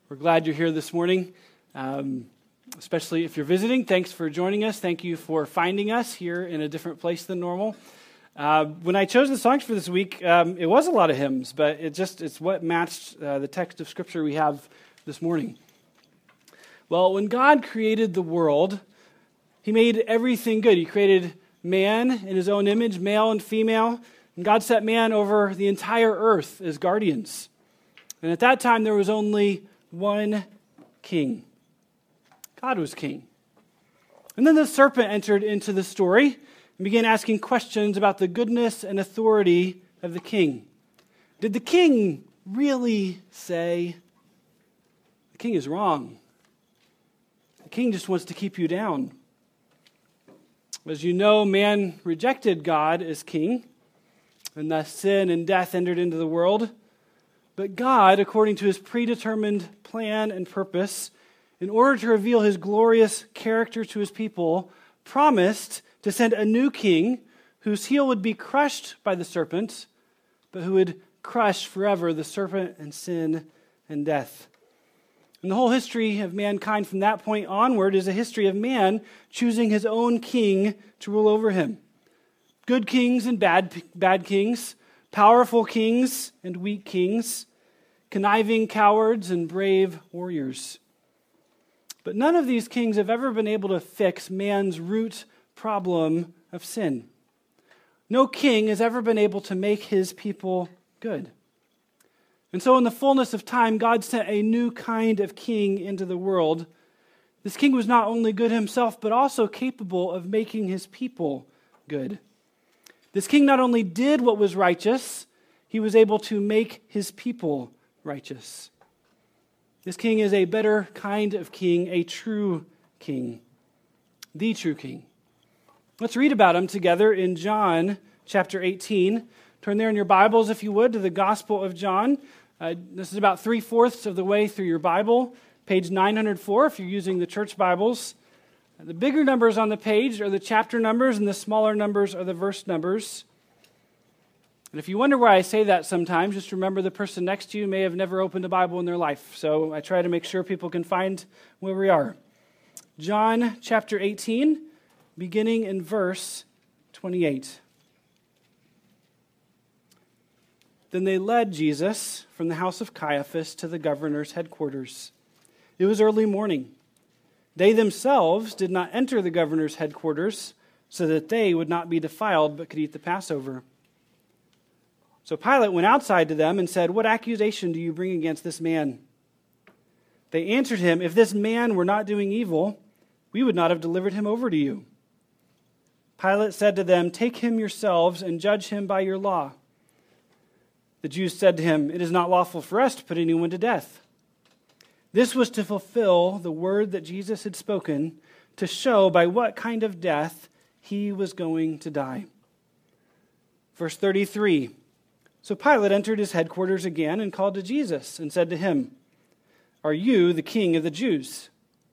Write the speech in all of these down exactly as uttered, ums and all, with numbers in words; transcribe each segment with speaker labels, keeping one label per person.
Speaker 1: We're glad you're here this morning, um, especially if you're visiting. Thanks for joining us. Thank you for finding us here in a different place than normal. Uh, when I chose the songs for this week, um, it was a lot of hymns, but it just it's what matched uh, the text of Scripture we have this morning. Well, when God created the world, He made everything good. He created man in His own image, male and female, and God set man over the entire earth as guardians. And at that time, there was only one king. God was king. And then the serpent entered into the story and began asking questions about the goodness and authority of the king. Did the king really say? The king is wrong. The king just wants to keep you down. As you know, man rejected God as king, and thus sin and death entered into the world. But God, according to His predetermined plan and purpose, in order to reveal His glorious character to His people, promised to send a new king whose heel would be crushed by the serpent, but who would crush forever the serpent and sin and death. And the whole history of mankind from that point onward is a history of man choosing his own king to rule over him. Good kings and bad, bad kings, powerful kings and weak kings, conniving cowards and brave warriors. But none of these kings have ever been able to fix man's root problem of sin. No king has ever been able to make his people good. And so in the fullness of time, God sent a new kind of king into the world. This king was not only good himself, but also capable of making his people good. This king not only did what was righteous, he was able to make his people righteous. This king is a better kind of king, a true king, the true king. Let's read about him together in John chapter eighteen. Turn there in your Bibles, if you would, to the Gospel of John. Uh, this is about three-fourths of the way through your Bible, page nine hundred four if you're using the church Bibles. The bigger numbers on the page are the chapter numbers, and the smaller numbers are the verse numbers. And if you wonder why I say that sometimes, just remember the person next to you may have never opened a Bible in their life. So I try to make sure people can find where we are. John chapter eighteen, beginning in verse twenty-eight. Then they led Jesus from the house of Caiaphas to the governor's headquarters. It was early morning. They themselves did not enter the governor's headquarters so that they would not be defiled but could eat the Passover. So Pilate went outside to them and said, "What accusation do you bring against this man?" They answered him, "If this man were not doing evil, we would not have delivered him over to you." Pilate said to them, "Take him yourselves and judge him by your law." The Jews said to him, "It is not lawful for us to put anyone to death." This was to fulfill the word that Jesus had spoken, to show by what kind of death he was going to die. Verse thirty-three. So Pilate entered his headquarters again and called to Jesus and said to him, "Are you the king of the Jews?"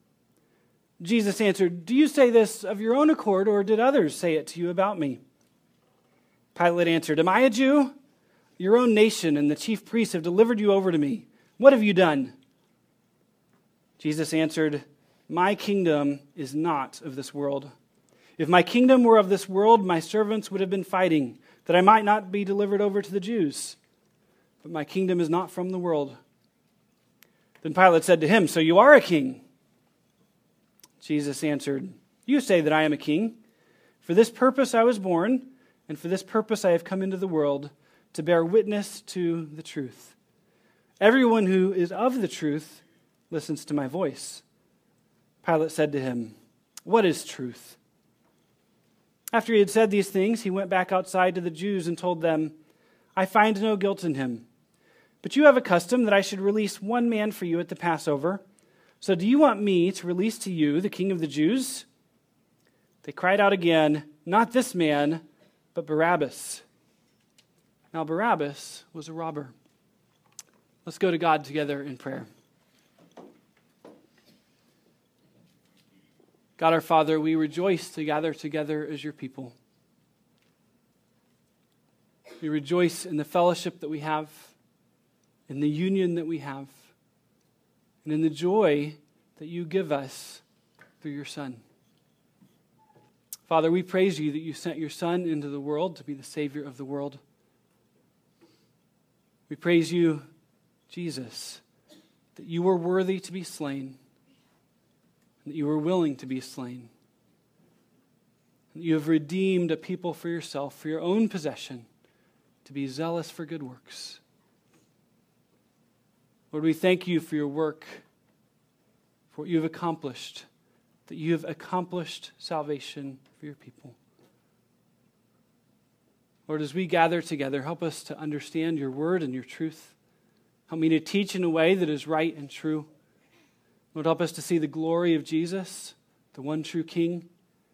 Speaker 1: Jesus answered, "Do you say this of your own accord, or did others say it to you about me?" Pilate answered, "Am I a Jew? Your own nation and the chief priests have delivered you over to me. What have you done?" Jesus answered, "My kingdom is not of this world. If my kingdom were of this world, my servants would have been fighting, that I might not be delivered over to the Jews. But my kingdom is not from the world." Then Pilate said to him, "So you are a king?" Jesus answered, "You say that I am a king. For this purpose I was born, and for this purpose I have come into the world, to bear witness to the truth. Everyone who is of the truth listens to my voice." Pilate said to him, "What is truth?" After he had said these things, he went back outside to the Jews and told them, "I find no guilt in him. But you have a custom that I should release one man for you at the Passover. So do you want me to release to you the king of the Jews?" They cried out again, "Not this man, but Barabbas." Now Barabbas was a robber. Let's go to God together in prayer. God our Father, we rejoice to gather together as your people. We rejoice in the fellowship that we have, in the union that we have. and in the joy that you give us through your Son. Father, we praise you that you sent your Son into the world to be the Savior of the world. We praise you, Jesus, that you were worthy to be slain, and that you were willing to be slain. And that you have redeemed a people for yourself, for your own possession, to be zealous for good works. Lord, we thank you for your work, for what you have accomplished, that you have accomplished salvation for your people. Lord, as we gather together, help us to understand your word and your truth. Help me to teach in a way that is right and true. Lord, help us to see the glory of Jesus, the one true King.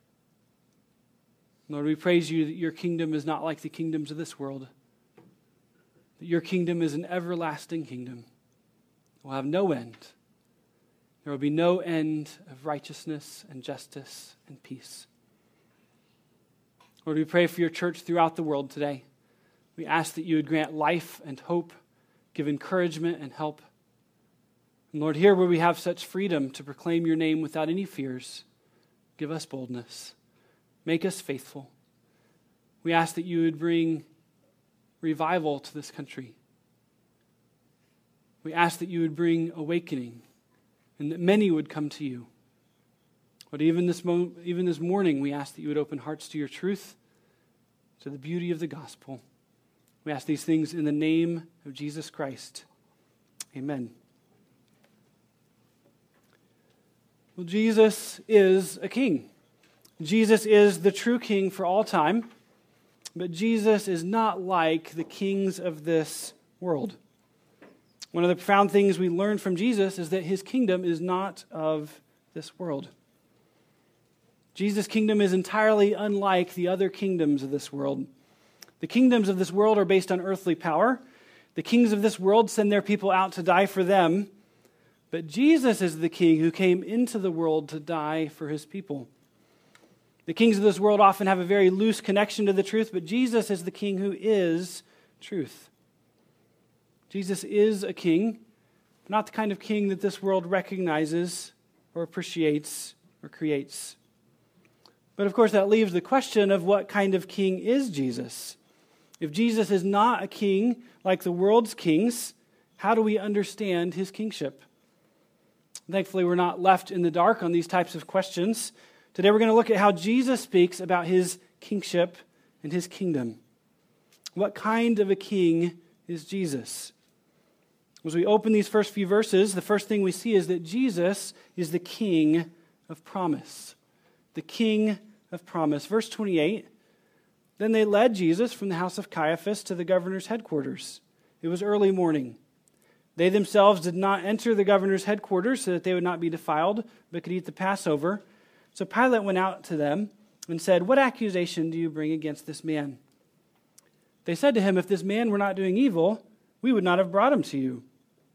Speaker 1: Lord, we praise you that your kingdom is not like the kingdoms of this world, that your kingdom is an everlasting kingdom. It will have no end. There will be no end of righteousness and justice and peace. Lord, we pray for your church throughout the world today. We ask that you would grant life and hope, give encouragement and help. And Lord, here where we have such freedom to proclaim your name without any fears, give us boldness. Make us faithful. We ask that you would bring revival to this country. We ask that you would bring awakening and that many would come to you. But even this, mo- even this morning, we ask that you would open hearts to your truth, to the beauty of the gospel. We ask these things in the name of Jesus Christ. Amen. Well, Jesus is a king. Jesus is the true king for all time, but Jesus is not like the kings of this world. One of the profound things we learn from Jesus is that his kingdom is not of this world. Jesus' kingdom is entirely unlike the other kingdoms of this world. The kingdoms of this world are based on earthly power. The kings of this world send their people out to die for them. But Jesus is the king who came into the world to die for his people. The kings of this world often have a very loose connection to the truth, but Jesus is the king who is truth. Jesus is a king, but not the kind of king that this world recognizes or appreciates or creates. But of course, that leaves the question of what kind of king is Jesus? If Jesus is not a king like the world's kings, how do we understand his kingship? Thankfully, we're not left in the dark on these types of questions. Today, we're going to look at how Jesus speaks about his kingship and his kingdom. What kind of a king is Jesus? As we open these first few verses, the first thing we see is that Jesus is the king of promise. The king of promise. Verse twenty-eight, then they led Jesus from the house of Caiaphas to the governor's headquarters. It was early morning. They themselves did not enter the governor's headquarters so that they would not be defiled, but could eat the Passover. So Pilate went out to them and said, what accusation do you bring against this man? They said to him, if this man were not doing evil, we would not have brought him to you.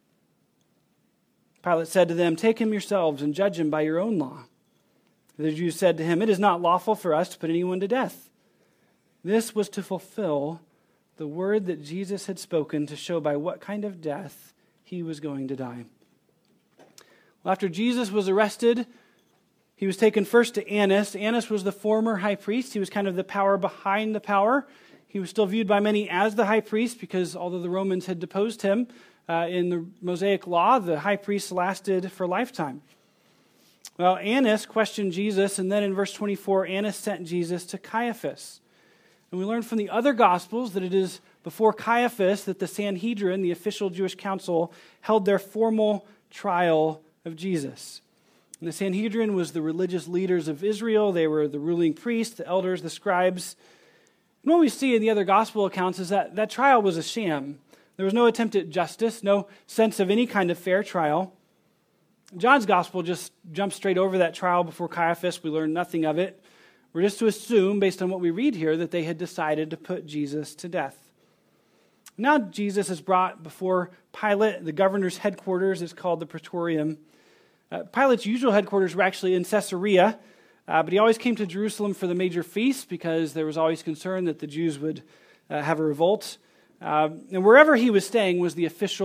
Speaker 1: Pilate said to them, take him yourselves and judge him by your own law. The Jews said to him, it is not lawful for us to put anyone to death. This was to fulfill the word that Jesus had spoken to show by what kind of death he was going to die. Well, after Jesus was arrested, he was taken first to Annas. Annas was the former high priest. He was kind of the power behind the power. He was still viewed by many as the high priest because although the Romans had deposed him, uh, in the Mosaic law, the high priest lasted for a lifetime. Well, Annas questioned Jesus, and then in verse twenty-four, Annas sent Jesus to Caiaphas. And we learn from the other Gospels that it is before Caiaphas that the Sanhedrin, the official Jewish council, held their formal trial of Jesus. And the Sanhedrin was the religious leaders of Israel. They were the ruling priests, the elders, the scribes. And what we see in the other Gospel accounts is that that trial was a sham. There was no attempt at justice, no sense of any kind of fair trial. John's Gospel just jumps straight over that trial before Caiaphas. We learn nothing of it. We're just to assume, based on what we read here, that they had decided to put Jesus to death. Now Jesus is brought before Pilate. The governor's headquarters is called the Praetorium. Uh, Pilate's usual headquarters were actually in Caesarea, uh, but he always came to Jerusalem for the major feasts because there was always concern that the Jews would uh, have a revolt. Uh, and wherever he was staying was the official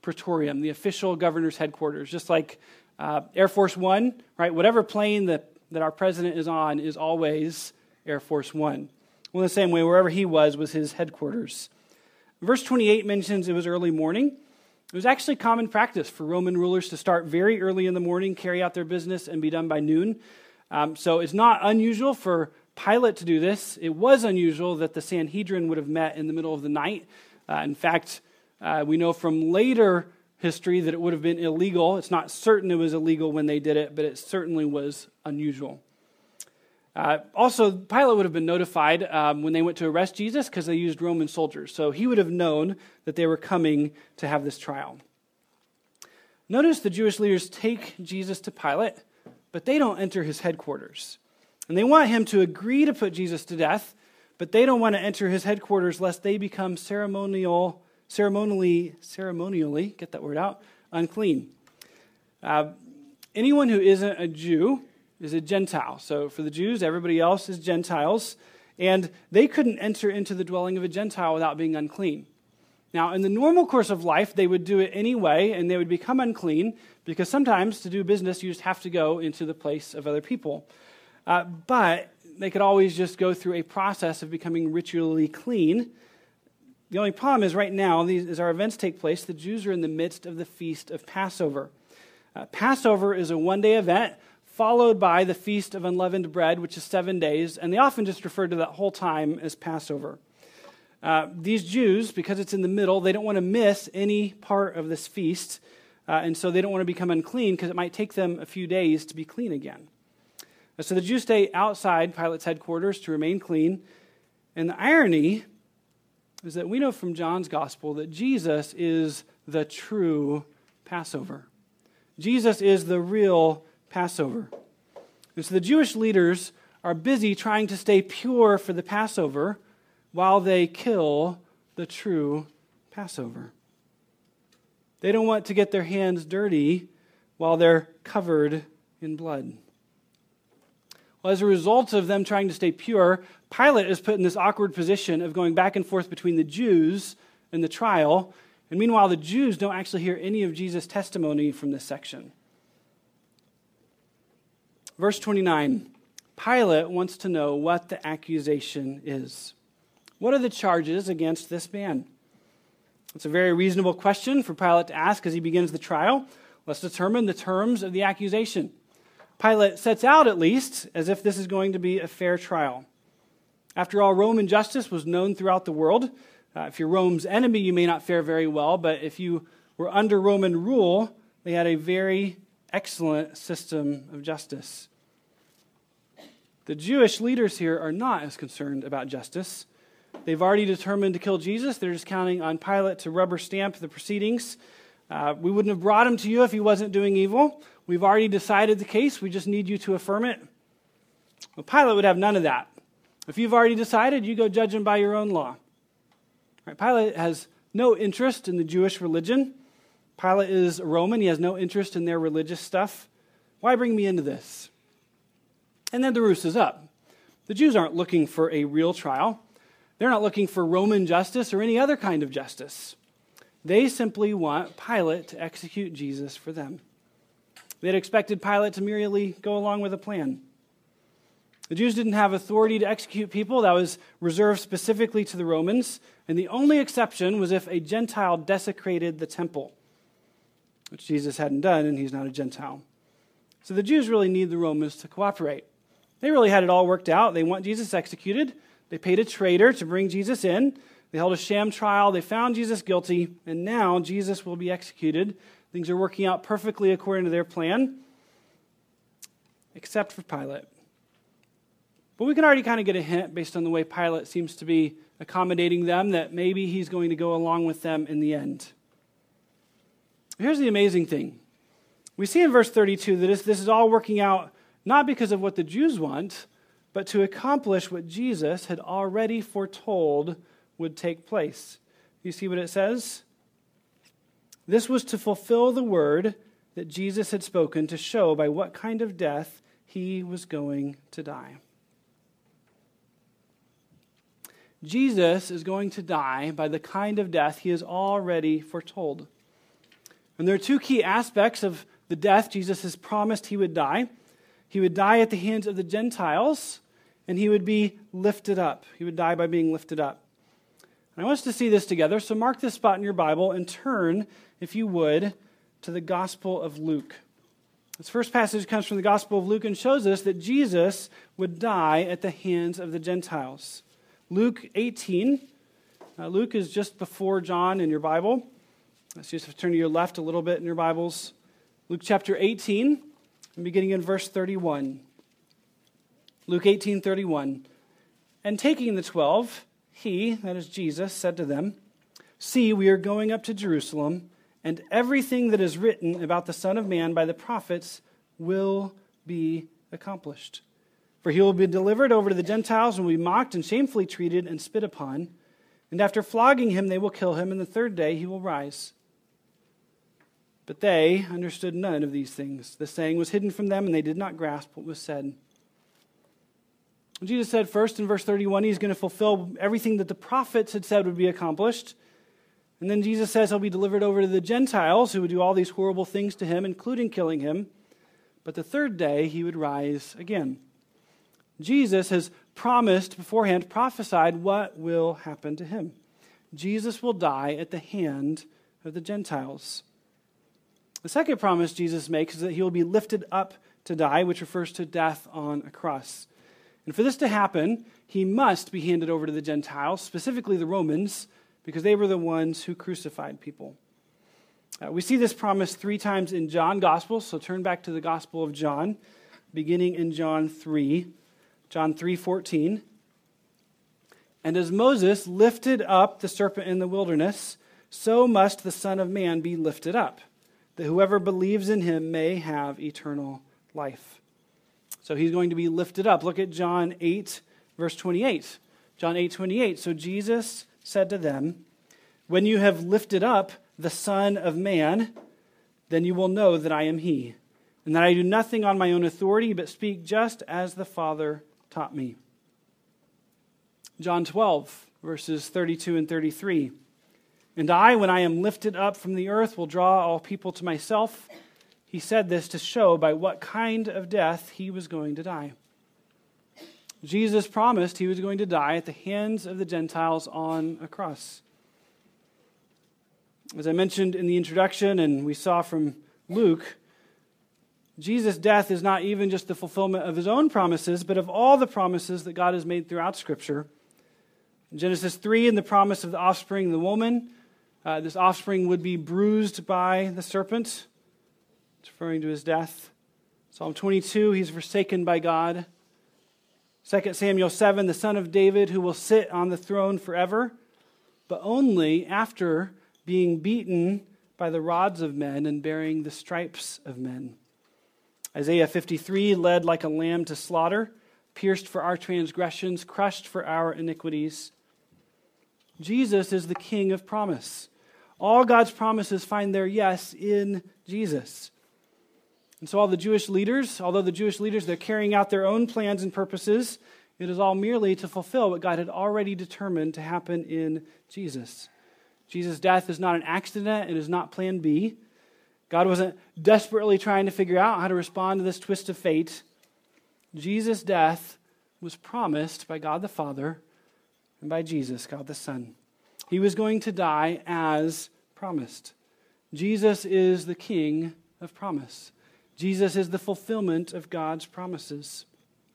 Speaker 1: Praetorium, the official governor's headquarters, just like uh, Air Force One, right? Whatever plane that, that our president is on is always Air Force One. Well, in the same way, wherever he was was his headquarters. Verse twenty-eight mentions it was early morning. It was actually common practice for Roman rulers to start very early in the morning, carry out their business, and be done by noon. Um, so it's not unusual for Pilate to do this. It was unusual that the Sanhedrin would have met in the middle of the night. Uh, in fact, uh, we know from later history that it would have been illegal. It's not certain it was illegal when they did it, but it certainly was unusual. Uh, also, Pilate would have been notified um, when they went to arrest Jesus because they used Roman soldiers. So he would have known that they were coming to have this trial. Notice the Jewish leaders take Jesus to Pilate, but they don't enter his headquarters. And they want him to agree to put Jesus to death, but they don't want to enter his headquarters lest they become ceremonial, ceremonially, ceremonially, get that word out, unclean. Uh, anyone who isn't a Jew is a Gentile. So for the Jews, everybody else is Gentiles, and they couldn't enter into the dwelling of a Gentile without being unclean. Now, in the normal course of life, they would do it anyway, and they would become unclean, because sometimes to do business, you just have to go into the place of other people. Uh, but they could always just go through a process of becoming ritually clean. The only problem is right now, these, as our events take place, the Jews are in the midst of the feast of Passover. Uh, Passover is a one-day event, followed by the Feast of Unleavened Bread, which is seven days, and they often just refer to that whole time as Passover. Uh, these Jews, because it's in the middle, they don't want to miss any part of this feast, uh, and so they don't want to become unclean because it might take them a few days to be clean again. Uh, so the Jews stay outside Pilate's headquarters to remain clean, and the irony is that we know from John's gospel that Jesus is the true Passover. Jesus is the real Passover. And so the Jewish leaders are busy trying to stay pure for the Passover while they kill the true Passover. They don't want to get their hands dirty while they're covered in blood. Well, as a result of them trying to stay pure, Pilate is put in this awkward position of going back and forth between the Jews and the trial, and meanwhile the Jews don't actually hear any of Jesus' testimony from this section. Verse twenty-nine, Pilate wants to know what the accusation is. What are the charges against this man? It's a very reasonable question for Pilate to ask as he begins the trial. Let's determine the terms of the accusation. Pilate sets out, at least, as if this is going to be a fair trial. After all, Roman justice was known throughout the world. Uh, if you're Rome's enemy, you may not fare very well, but if you were under Roman rule, they had a very excellent system of justice. The Jewish leaders here are not as concerned about justice. They've already determined to kill Jesus. They're just counting on Pilate to rubber stamp the proceedings. Uh, we wouldn't have brought him to you if he wasn't doing evil. We've already decided the case. We just need you to affirm it. Well, Pilate would have none of that. If you've already decided, you go judge him by your own law. Right? Pilate has no interest in the Jewish religion. Pilate is a Roman. He has no interest in their religious stuff. Why bring me into this? And then the roost is up. The Jews aren't looking for a real trial. They're not looking for Roman justice or any other kind of justice. They simply want Pilate to execute Jesus for them. They'd expected Pilate to merely go along with a plan. The Jews didn't have authority to execute people. That was reserved specifically to the Romans. And the only exception was if a Gentile desecrated the temple, which Jesus hadn't done, and he's not a Gentile. So the Jews really need the Romans to cooperate. They really had it all worked out. They want Jesus executed. They paid a traitor to bring Jesus in. They held a sham trial. They found Jesus guilty. And now Jesus will be executed. Things are working out perfectly according to their plan, except for Pilate. But we can already kind of get a hint based on the way Pilate seems to be accommodating them that maybe he's going to go along with them in the end. Here's the amazing thing. We see in verse thirty-two that this is all working out not because of what the Jews want, but to accomplish what Jesus had already foretold would take place. You see what it says? This was to fulfill the word that Jesus had spoken to show by what kind of death he was going to die. Jesus is going to die by the kind of death he has already foretold. And there are two key aspects of the death Jesus has promised he would die. He would die at the hands of the Gentiles, and he would be lifted up. He would die by being lifted up. And I want us to see this together, so mark this spot in your Bible and turn, if you would, to the Gospel of Luke. This first passage comes from the Gospel of Luke and shows us that Jesus would die at the hands of the Gentiles. Luke eighteen. Uh, Luke is just before John in your Bible. So you just have to turn to your left a little bit in your Bibles. Luke chapter eighteen, beginning in verse thirty-one. Luke eighteen thirty-one. And taking the twelve, he, that is Jesus, said to them, "See, we are going up to Jerusalem, and everything that is written about the Son of Man by the prophets will be accomplished. For he will be delivered over to the Gentiles and will be mocked and shamefully treated and spit upon. And after flogging him, they will kill him, and the third day he will rise." But they understood none of these things. The saying was hidden from them, and they did not grasp what was said. Jesus said first in verse thirty-one, he's going to fulfill everything that the prophets had said would be accomplished. And then Jesus says he'll be delivered over to the Gentiles who would do all these horrible things to him, including killing him. But the third day he would rise again. Jesus has promised beforehand, prophesied what will happen to him. Jesus will die at the hand of the Gentiles. The second promise Jesus makes is that he will be lifted up to die, which refers to death on a cross. And for this to happen, he must be handed over to the Gentiles, specifically the Romans, because they were the ones who crucified people. Uh, we see this promise three times in John's Gospel, so turn back to the Gospel of John, beginning in John three, John three fourteen. "And as Moses lifted up the serpent in the wilderness, so must the Son of Man be lifted up, that whoever believes in him may have eternal life." So he's going to be lifted up. Look at John eight, verse twenty-eight. John eight twenty-eight. "So Jesus said to them, 'When you have lifted up the Son of Man, then you will know that I am he, and that I do nothing on my own authority, but speak just as the Father taught me.'" John twelve, verses thirty-two and thirty-three. "And I, when I am lifted up from the earth, will draw all people to myself." He said this to show by what kind of death he was going to die. Jesus promised he was going to die at the hands of the Gentiles on a cross. As I mentioned in the introduction, and we saw from Luke, Jesus' death is not even just the fulfillment of his own promises, but of all the promises that God has made throughout Scripture. In Genesis three, in the promise of the offspring of the woman, uh, this offspring would be bruised by the serpent. It's referring to his death. Psalm twenty-two, he's forsaken by God. Second Samuel seven, the son of David who will sit on the throne forever, but only after being beaten by the rods of men and bearing the stripes of men. Isaiah fifty-three, led like a lamb to slaughter, pierced for our transgressions, crushed for our iniquities. Jesus is the King of promise. All God's promises find their yes in Jesus. And so all the Jewish leaders, although the Jewish leaders, they're carrying out their own plans and purposes, it is all merely to fulfill what God had already determined to happen in Jesus. Jesus' death is not an accident. It is not plan B. God wasn't desperately trying to figure out how to respond to this twist of fate. Jesus' death was promised by God the Father and by Jesus, God the Son. He was going to die as promised. Jesus is the King of promise. Jesus is the fulfillment of God's promises.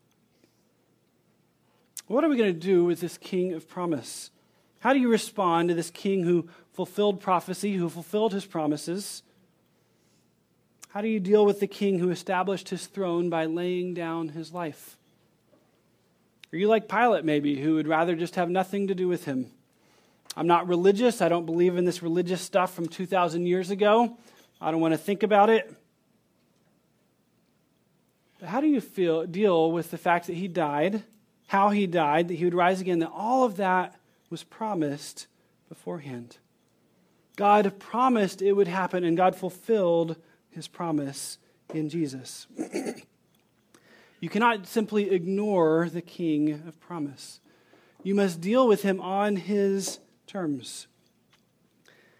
Speaker 1: What are we going to do with this King of promise? How do you respond to this King who fulfilled prophecy, who fulfilled his promises? How do you deal with the King who established his throne by laying down his life? Are you like Pilate, maybe, who would rather just have nothing to do with him? I'm not religious. I don't believe in this religious stuff from two thousand years ago. I don't want to think about it. But how do you feel deal with the fact that he died, how he died, that he would rise again, that all of that was promised beforehand? God promised it would happen, and God fulfilled his promise in Jesus. You cannot simply ignore the King of promise. You must deal with him on his terms.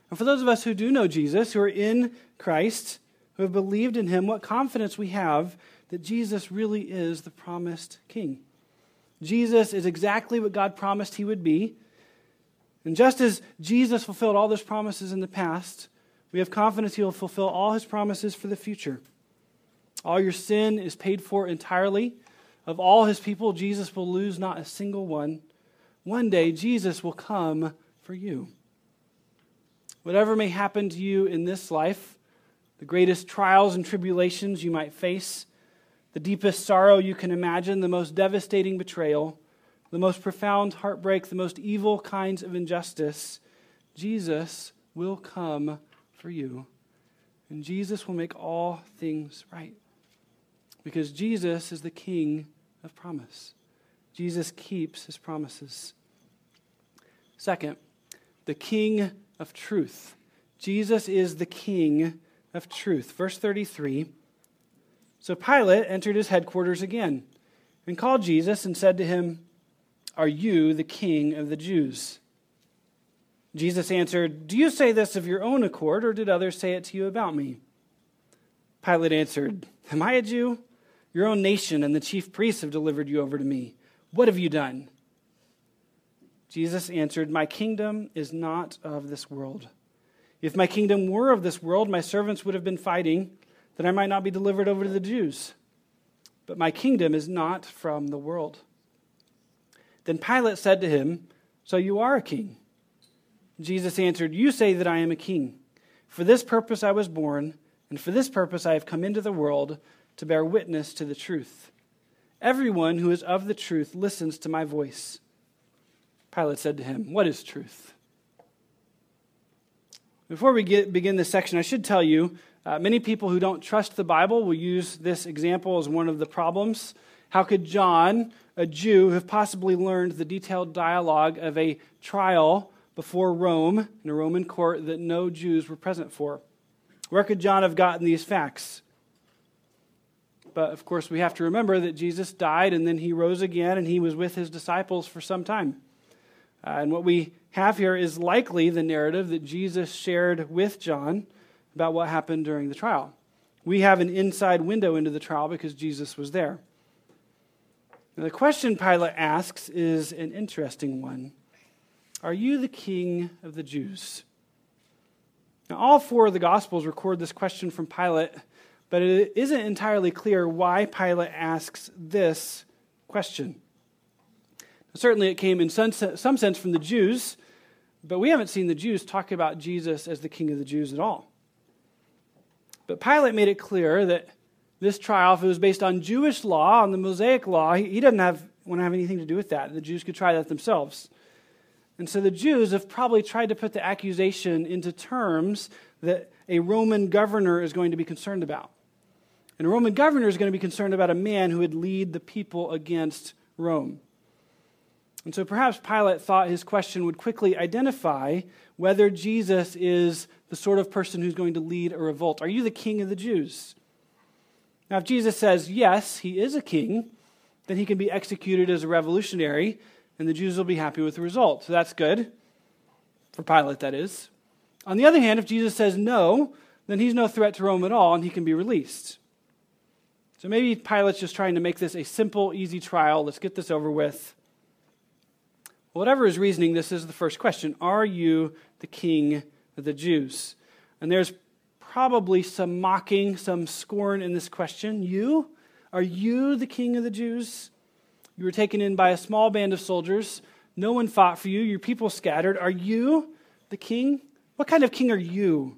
Speaker 1: And for those of us who do know Jesus, who are in Christ, who have believed in him, what confidence we have that Jesus really is the promised king. Jesus is exactly what God promised he would be. And just as Jesus fulfilled all those promises in the past, we have confidence he will fulfill all his promises for the future. All your sin is paid for entirely. Of all his people, Jesus will lose not a single one. One day, Jesus will come for you. Whatever may happen to you in this life, the greatest trials and tribulations you might face, the deepest sorrow you can imagine, the most devastating betrayal, the most profound heartbreak, the most evil kinds of injustice, Jesus will come for you. And Jesus will make all things right. Because Jesus is the King of promise. Jesus keeps his promises. Second, the King of truth. Jesus is the King of truth. Verse thirty-three, so Pilate entered his headquarters again and called Jesus and said to him, "Are you the King of the Jews?" Jesus answered, "Do you say this of your own accord, or did others say it to you about me?" Pilate answered, "Am I a Jew? Your own nation and the chief priests have delivered you over to me. What have you done?" Jesus answered, "My kingdom is not of this world. If my kingdom were of this world, my servants would have been fighting that I might not be delivered over to the Jews. But my kingdom is not from the world." Then Pilate said to him, "So you are a king?" Jesus answered, "You say that I am a king. For this purpose I was born, and for this purpose I have come into the world, to bear witness to the truth. Everyone who is of the truth listens to my voice." Pilate said to him, "What is truth?" Before we get, begin this section, I should tell you, uh, many people who don't trust the Bible will use this example as one of the problems. How could John, a Jew, have possibly learned the detailed dialogue of a trial before Rome, in a Roman court that no Jews were present for? Where could John have gotten these facts? But, of course, we have to remember that Jesus died and then he rose again and he was with his disciples for some time. Uh, and what we have here is likely the narrative that Jesus shared with John about what happened during the trial. We have an inside window into the trial because Jesus was there. Now, the question Pilate asks is an interesting one. Are you the King of the Jews? Now, all four of the Gospels record this question from Pilate, but it isn't entirely clear why Pilate asks this question. Certainly it came in some sense from the Jews, but we haven't seen the Jews talk about Jesus as the King of the Jews at all. But Pilate made it clear that this trial, if it was based on Jewish law, on the Mosaic law, he doesn't have, want to have anything to do with that. The Jews could try that themselves. And so the Jews have probably tried to put the accusation into terms that a Roman governor is going to be concerned about. And a Roman governor is going to be concerned about a man who would lead the people against Rome. And so perhaps Pilate thought his question would quickly identify whether Jesus is the sort of person who's going to lead a revolt. Are you the King of the Jews? Now, if Jesus says, yes, he is a king, then he can be executed as a revolutionary, and the Jews will be happy with the result. So that's good. For Pilate, that is. On the other hand, if Jesus says no, then he's no threat to Rome at all, and he can be released. So maybe Pilate's just trying to make this a simple, easy trial. Let's get this over with. Whatever his reasoning, this is the first question. Are you the King of the Jews? And there's probably some mocking, some scorn in this question. You? Are you the King of the Jews? You were taken in by a small band of soldiers. No one fought for you. Your people scattered. Are you the king? What kind of king are you?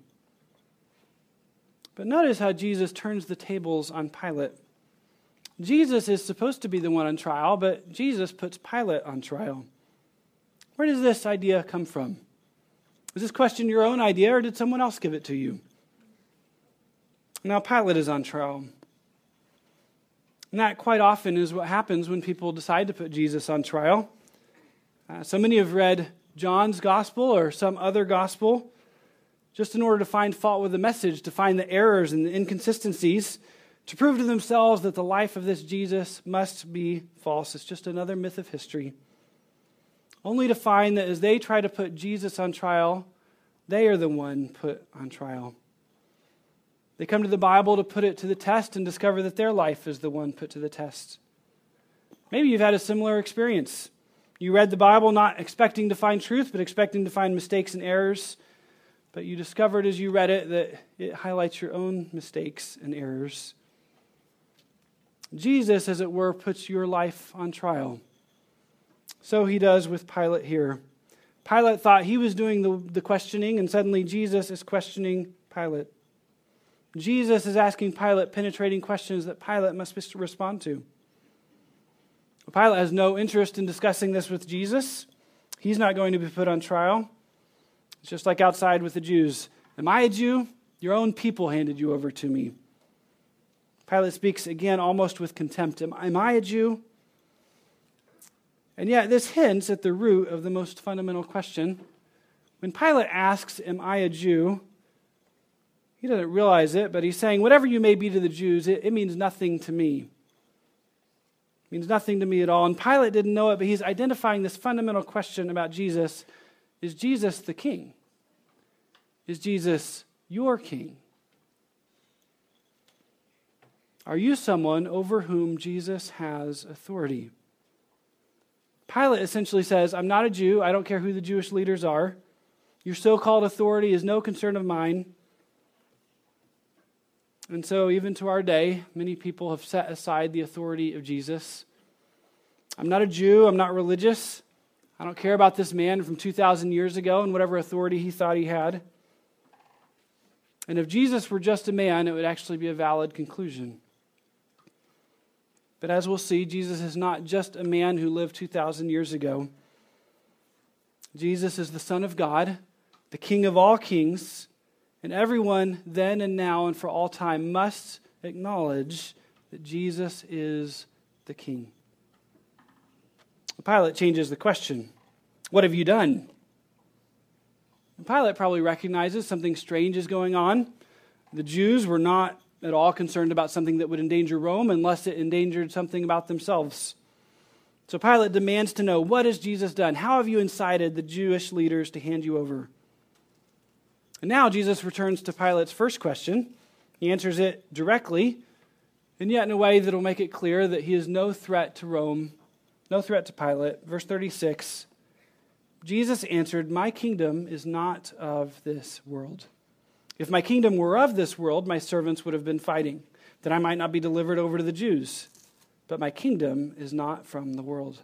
Speaker 1: But notice how Jesus turns the tables on Pilate. Jesus is supposed to be the one on trial, but Jesus puts Pilate on trial. Where does this idea come from? Is this question your own idea, or did someone else give it to you? Now Pilate is on trial. And that quite often is what happens when people decide to put Jesus on trial. Uh, so many have read John's gospel or some other gospel just in order to find fault with the message, to find the errors and the inconsistencies, to prove to themselves that the life of this Jesus must be false. It's just another myth of history. Only to find that as they try to put Jesus on trial, They are the one put on trial. They come to the Bible to put it to the test and discover that their life is the one put to the test. Maybe you've had a similar experience. You read the Bible not expecting to find truth, but expecting to find mistakes and errors. But you discovered as you read it that it highlights your own mistakes and errors. Jesus, as it were, puts your life on trial. So he does with Pilate here. Pilate thought he was doing the, the questioning, and suddenly Jesus is questioning Pilate. Jesus is asking Pilate penetrating questions that Pilate must respond to. Pilate has no interest in discussing this with Jesus. He's not going to be put on trial. It's just like outside with the Jews. Am I a Jew? Your own people handed you over to me. Pilate speaks again almost with contempt. Am, am I a Jew? And yet this hints at the root of the most fundamental question. When Pilate asks, am I a Jew? He doesn't realize it, but he's saying, whatever you may be to the Jews, it, it means nothing to me. It means nothing to me at all. And Pilate didn't know it, but he's identifying this fundamental question about Jesus. Is Jesus the king? Is Jesus your king? Are you someone over whom Jesus has authority? Pilate essentially says, I'm not a Jew. I don't care who the Jewish leaders are. Your so-called authority is no concern of mine. And so even to our day, many people have set aside the authority of Jesus. I'm not a Jew. I'm not religious. I don't care about this man from two thousand years ago and whatever authority he thought he had. And if Jesus were just a man, it would actually be a valid conclusion. But as we'll see, Jesus is not just a man who lived two thousand years ago. Jesus is the Son of God, the King of all kings, and everyone then and now and for all time must acknowledge that Jesus is the King. Pilate changes the question. What have you done? And Pilate probably recognizes something strange is going on. The Jews were not at all concerned about something that would endanger Rome unless it endangered something about themselves. So Pilate demands to know, what has Jesus done? How have you incited the Jewish leaders to hand you over? And now Jesus returns to Pilate's first question. He answers it directly, and yet in a way that will make it clear that he is no threat to Rome, no threat to Pilate. Verse thirty-six, Jesus answered, my kingdom is not of this world. If my kingdom were of this world, my servants would have been fighting, that I might not be delivered over to the Jews. But my kingdom is not from the world.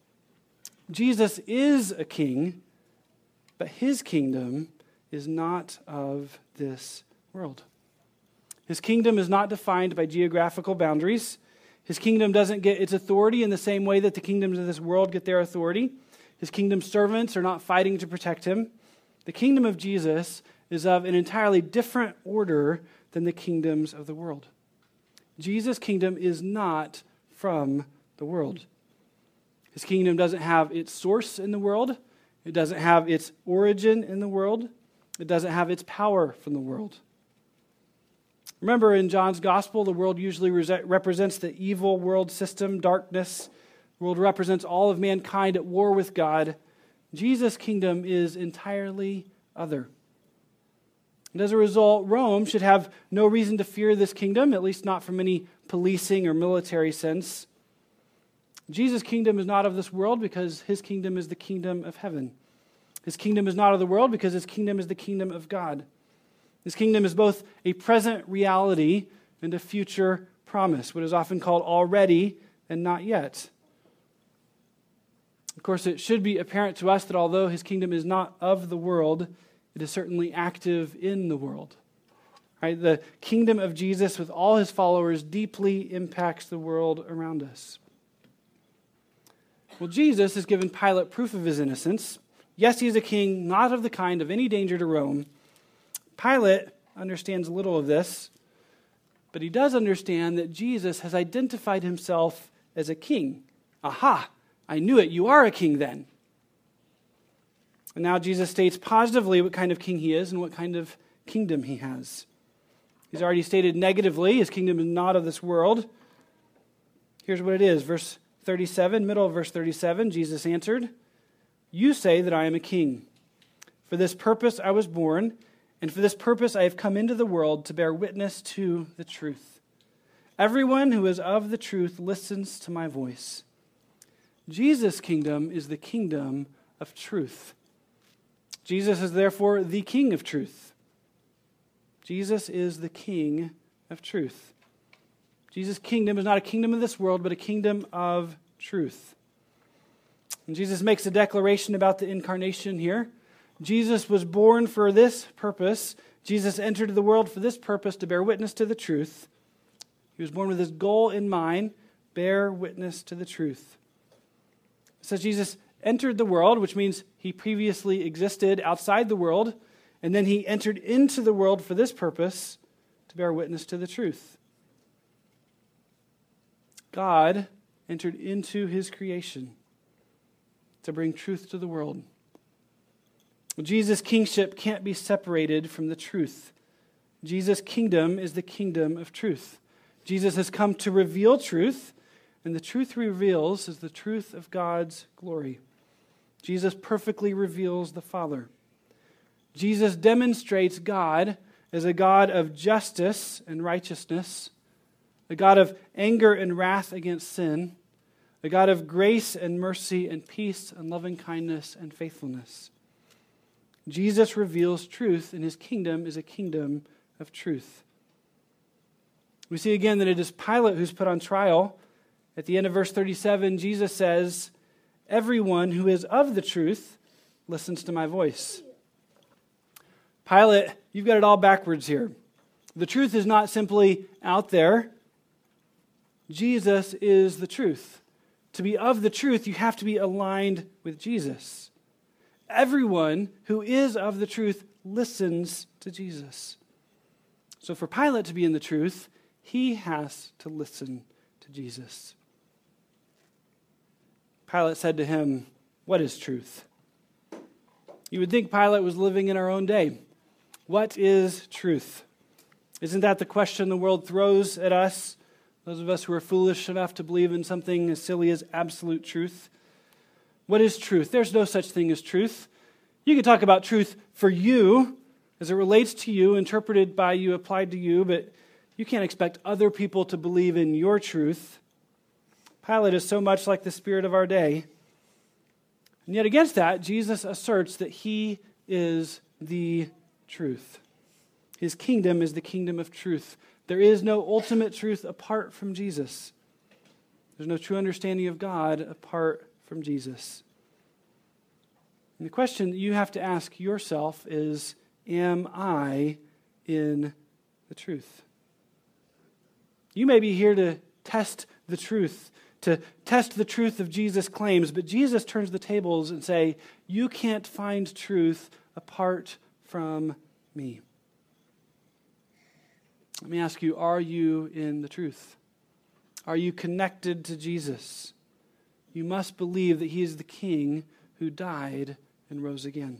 Speaker 1: Jesus is a king, but his kingdom is not of this world. His kingdom is not defined by geographical boundaries. His kingdom doesn't get its authority in the same way that the kingdoms of this world get their authority. His kingdom's servants are not fighting to protect him. The kingdom of Jesus is of an entirely different order than the kingdoms of the world. Jesus' kingdom is not from the world. His kingdom doesn't have its source in the world. It doesn't have its origin in the world. It doesn't have its power from the world. Remember, in John's gospel, the world usually represents the evil world system, darkness. The world represents all of mankind at war with God. Jesus' kingdom is entirely other. And as a result, Rome should have no reason to fear this kingdom, at least not from any policing or military sense. Jesus' kingdom is not of this world because his kingdom is the kingdom of heaven. His kingdom is not of the world because his kingdom is the kingdom of God. His kingdom is both a present reality and a future promise, what is often called already and not yet. Of course, it should be apparent to us that although his kingdom is not of the world, it is certainly active in the world. Right? The kingdom of Jesus with all his followers deeply impacts the world around us. Well, Jesus has given Pilate proof of his innocence. Yes, he is a king, not of the kind of any danger to Rome. Pilate understands little of this, but he does understand that Jesus has identified himself as a king. Aha, I knew it. You are a king then. And now Jesus states positively what kind of king he is and what kind of kingdom he has. He's already stated negatively, his kingdom is not of this world. Here's what it is. Verse thirty-seven, middle of verse thirty-seven, Jesus answered, you say that I am a king. For this purpose I was born, and for this purpose I have come into the world to bear witness to the truth. Everyone who is of the truth listens to my voice. Jesus' kingdom is the kingdom of truth. Jesus is therefore the King of truth. Jesus is the King of truth. Jesus' kingdom is not a kingdom of this world, but a kingdom of truth. And Jesus makes a declaration about the incarnation here. Jesus was born for this purpose. Jesus entered the world for this purpose, to bear witness to the truth. He was born with this goal in mind, bear witness to the truth. It says Jesus entered the world, which means he previously existed outside the world, and then he entered into the world for this purpose, to bear witness to the truth. God entered into his creation to bring truth to the world. Jesus' kingship can't be separated from the truth. Jesus' kingdom is the kingdom of truth. Jesus has come to reveal truth, and the truth he reveals is the truth of God's glory. Jesus perfectly reveals the Father. Jesus demonstrates God as a God of justice and righteousness, a God of anger and wrath against sin, a God of grace and mercy and peace and loving kindness and faithfulness. Jesus reveals truth, and his kingdom is a kingdom of truth. We see again that it is Pilate who's put on trial. At the end of verse thirty-seven, Jesus says, "Everyone who is of the truth listens to my voice." Pilate, you've got it all backwards here. The truth is not simply out there. Jesus is the truth. To be of the truth, you have to be aligned with Jesus. Everyone who is of the truth listens to Jesus. So for Pilate to be in the truth, he has to listen to Jesus. Pilate said to him, "What is truth?" You would think Pilate was living in our own day. What is truth? Isn't that the question the world throws at us? Those of us who are foolish enough to believe in something as silly as absolute truth. What is truth? There's no such thing as truth. You can talk about truth for you, as it relates to you, interpreted by you, applied to you, but you can't expect other people to believe in your truth. Pilate is so much like the spirit of our day. And yet against that, Jesus asserts that he is the truth. His kingdom is the kingdom of truth. There is no ultimate truth apart from Jesus. There's no true understanding of God apart from Jesus. And the question that you have to ask yourself is, am I in the truth? You may be here to test the truth, to test the truth of Jesus' claims, but Jesus turns the tables and say, you can't find truth apart from me. Let me ask you, are you in the truth? Are you connected to Jesus? You must believe that he is the King who died and rose again.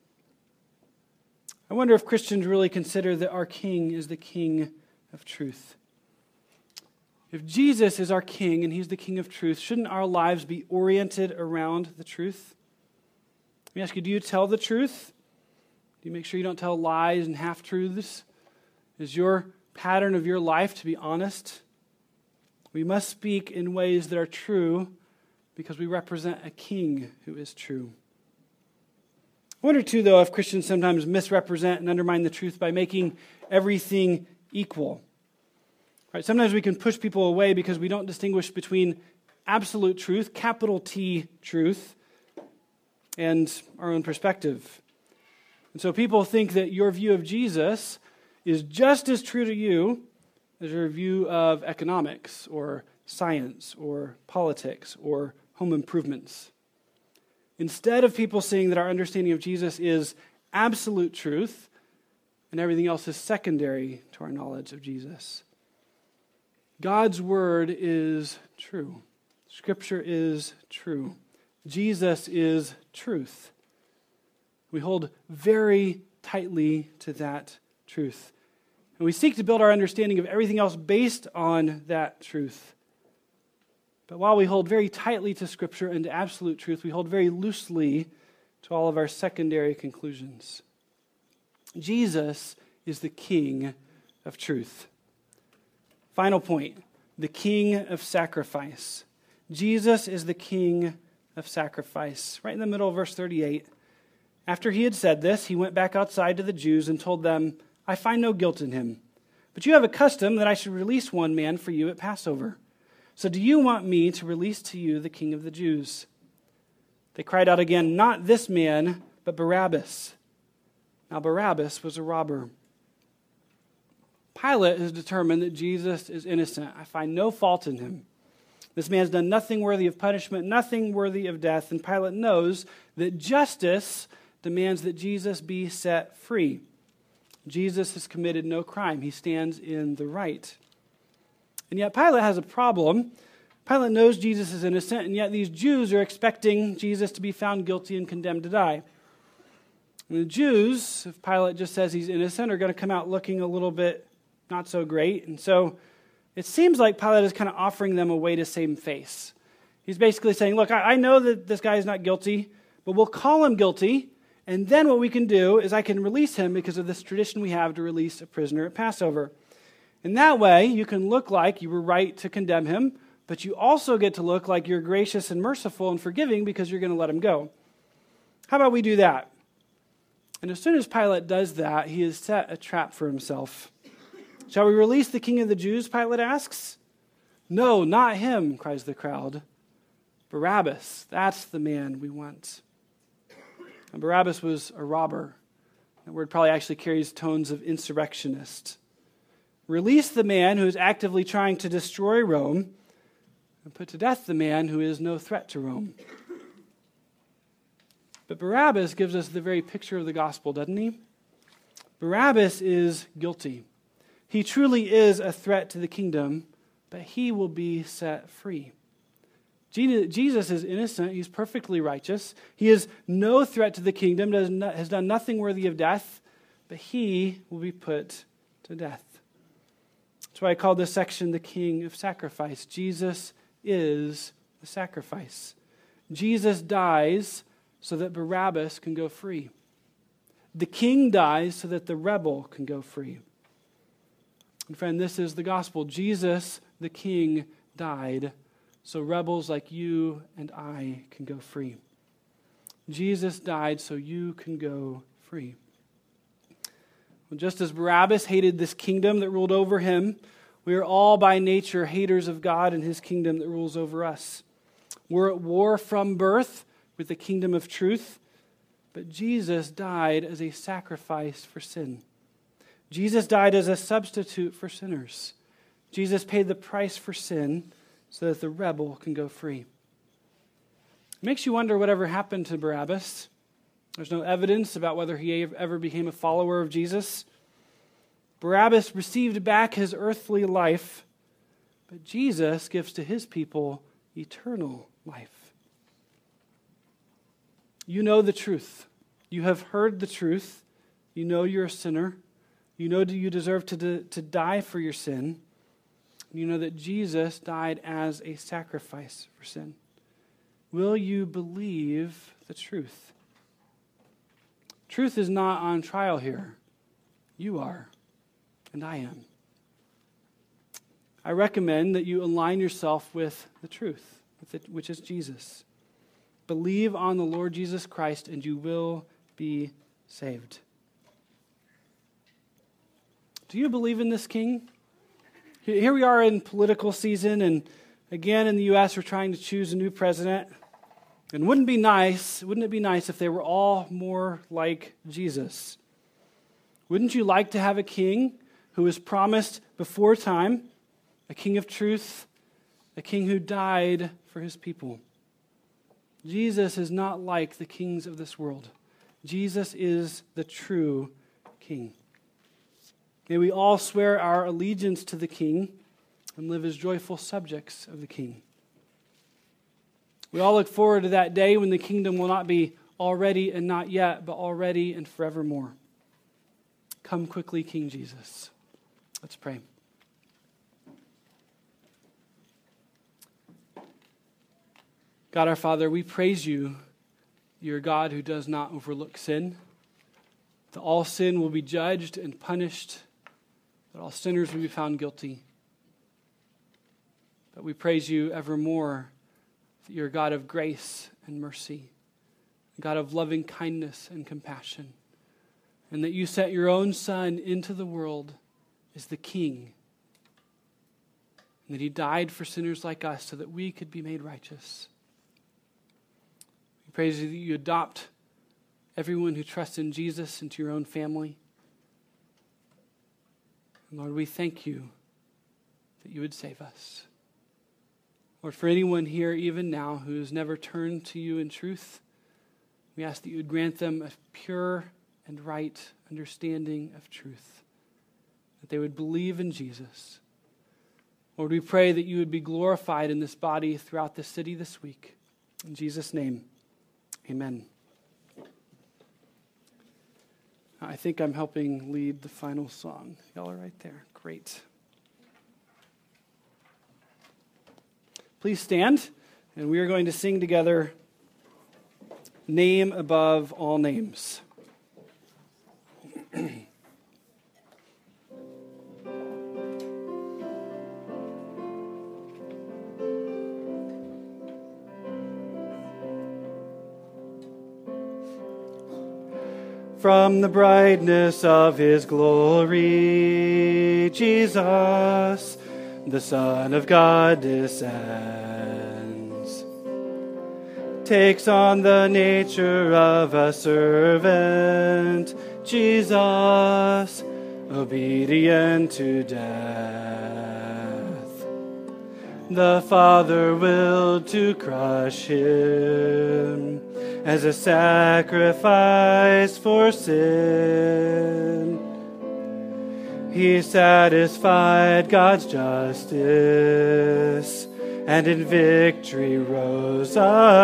Speaker 1: I wonder if Christians really consider that our King is the King of truth. If Jesus is our King and he's the King of truth, shouldn't our lives be oriented around the truth? Let me ask you, do you tell the truth? Do you make sure you don't tell lies and half-truths? Is your pattern of your life to be honest? We must speak in ways that are true because we represent a king who is true. I wonder too, though, if Christians sometimes misrepresent and undermine the truth by making everything equal. Right? Sometimes we can push people away because we don't distinguish between absolute truth, capital T truth, and our own perspective. And so people think that your view of Jesus is just as true to you as your view of economics or science or politics or home improvements. Instead of people seeing that our understanding of Jesus is absolute truth and everything else is secondary to our knowledge of Jesus. God's word is true. Scripture is true. Jesus is truth. We hold very tightly to that truth. And we seek to build our understanding of everything else based on that truth. But while we hold very tightly to Scripture and to absolute truth, we hold very loosely to all of our secondary conclusions. Jesus is the King of truth. Final point, the King of sacrifice. Jesus is the King of sacrifice. Right in the middle of verse thirty-eight. After he had said this, he went back outside to the Jews and told them, I find no guilt in him. But you have a custom that I should release one man for you at Passover. So do you want me to release to you the King of the Jews? They cried out again, not this man, but Barabbas. Now Barabbas was a robber. Pilate has determined that Jesus is innocent. I find no fault in him. This man has done nothing worthy of punishment, nothing worthy of death, and Pilate knows that justice demands that Jesus be set free. Jesus has committed no crime. He stands in the right. And yet Pilate has a problem. Pilate knows Jesus is innocent, and yet these Jews are expecting Jesus to be found guilty and condemned to die. And the Jews, if Pilate just says he's innocent, are going to come out looking a little bit not so great. And so it seems like Pilate is kind of offering them a way to save face. He's basically saying, look, I, I know that this guy is not guilty, but we'll call him guilty, and then what we can do is I can release him because of this tradition we have to release a prisoner at Passover. And that way, you can look like you were right to condemn him, but you also get to look like you're gracious and merciful and forgiving because you're going to let him go. How about we do that? And as soon as Pilate does that, he has set a trap for himself. Shall we release the King of the Jews, Pilate asks. No, not him, cries the crowd. Barabbas, that's the man we want. And Barabbas was a robber. That word probably actually carries tones of insurrectionist. Release the man who is actively trying to destroy Rome, and put to death the man who is no threat to Rome. But Barabbas gives us the very picture of the gospel, doesn't he? Barabbas is guilty. He truly is a threat to the kingdom, but he will be set free. Jesus is innocent. He's perfectly righteous. He is no threat to the kingdom, does not, has done nothing worthy of death, but he will be put to death. That's why I call this section the King of Sacrifice. Jesus is the sacrifice. Jesus dies so that Barabbas can go free. The king dies so that the rebel can go free. And friend, this is the gospel. Jesus, the king, died so rebels like you and I can go free. Jesus died so you can go free. Well, just as Barabbas hated this kingdom that ruled over him, we are all by nature haters of God and his kingdom that rules over us. We're at war from birth with the kingdom of truth, but Jesus died as a sacrifice for sin. Jesus died as a substitute for sinners. Jesus paid the price for sin so that the rebel can go free. It makes you wonder whatever happened to Barabbas. There's no evidence about whether he ever became a follower of Jesus. Barabbas received back his earthly life, but Jesus gives to his people eternal life. You know the truth. You have heard the truth. You know you're a sinner. You know that you deserve to, de- to die for your sin. You know that Jesus died as a sacrifice for sin. Will you believe the truth? Truth is not on trial here. You are, and I am. I recommend that you align yourself with the truth, with it, which is Jesus. Believe on the Lord Jesus Christ, and you will be saved. Do you believe in this king? Here we are in political season, and again in the U S we're trying to choose a new president. And wouldn't it be nice, wouldn't it be nice if they were all more like Jesus? Wouldn't you like to have a king who was promised before time, a king of truth, a king who died for his people? Jesus is not like the kings of this world. Jesus is the true king. May we all swear our allegiance to the king and live as joyful subjects of the king. We all look forward to that day when the kingdom will not be already and not yet, but already and forevermore. Come quickly, King Jesus. Let's pray. God our Father, we praise you You're a God who does not overlook sin. That all sin will be judged and punished. That all sinners will be found guilty. But we praise you evermore that you're a God of grace and mercy, a God of loving kindness and compassion, and that you sent your own Son into the world as the King, and that he died for sinners like us so that we could be made righteous. We praise you that you adopt everyone who trusts in Jesus into your own family. And Lord, we thank you that you would save us. Lord, for anyone here even now who has never turned to you in truth, we ask that you would grant them a pure and right understanding of truth, that they would believe in Jesus. Lord, we pray that you would be glorified in this body throughout the city this week. In Jesus' name, amen. I think I'm helping lead the final song. Y'all are right there. Great. Please stand, and we are going to sing together, Name Above All Names. From the brightness of his glory, Jesus, the Son of God, descends, takes on the nature of a servant, Jesus, obedient to death. The Father willed to crush him as a sacrifice for sin. He satisfied God's justice, and in victory rose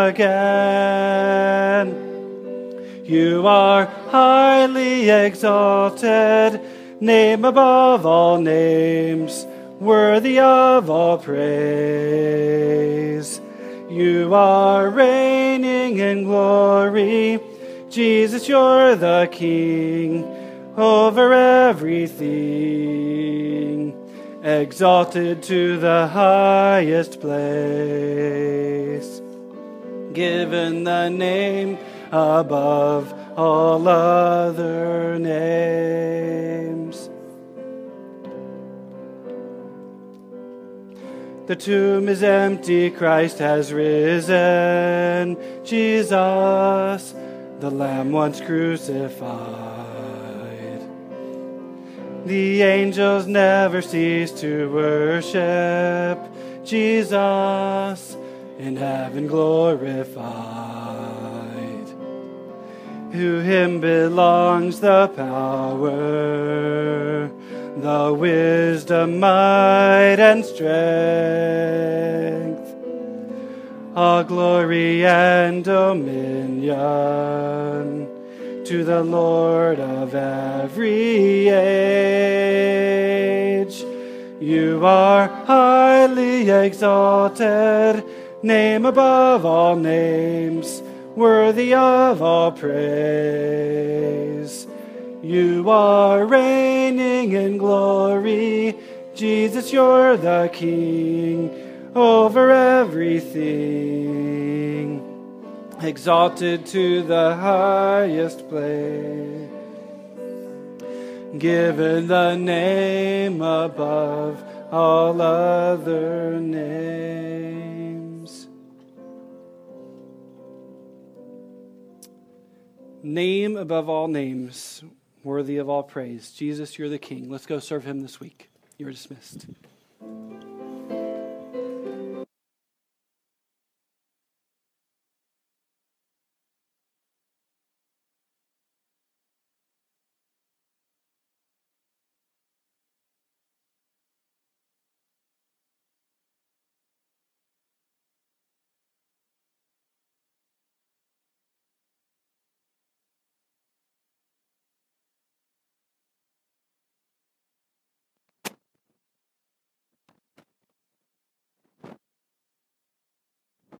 Speaker 1: again. You are highly exalted, name above all names, worthy of all praise. You are reigning in glory, Jesus, you're the King over everything, exalted to the highest place, given the name above all other names. The tomb is empty, Christ has risen, Jesus, the Lamb once crucified. The angels never cease to worship Jesus, in heaven glorified. To him belongs the power, the wisdom, might, and strength, all glory and dominion to the Lord of every age. You are highly exalted, name above all names, worthy of all praise. You are reigning in glory, Jesus, you're the King over everything, exalted to the highest place, given the name above all other names. Name above all names, worthy of all praise. Jesus, you're the King. Let's go serve him this week. You're dismissed.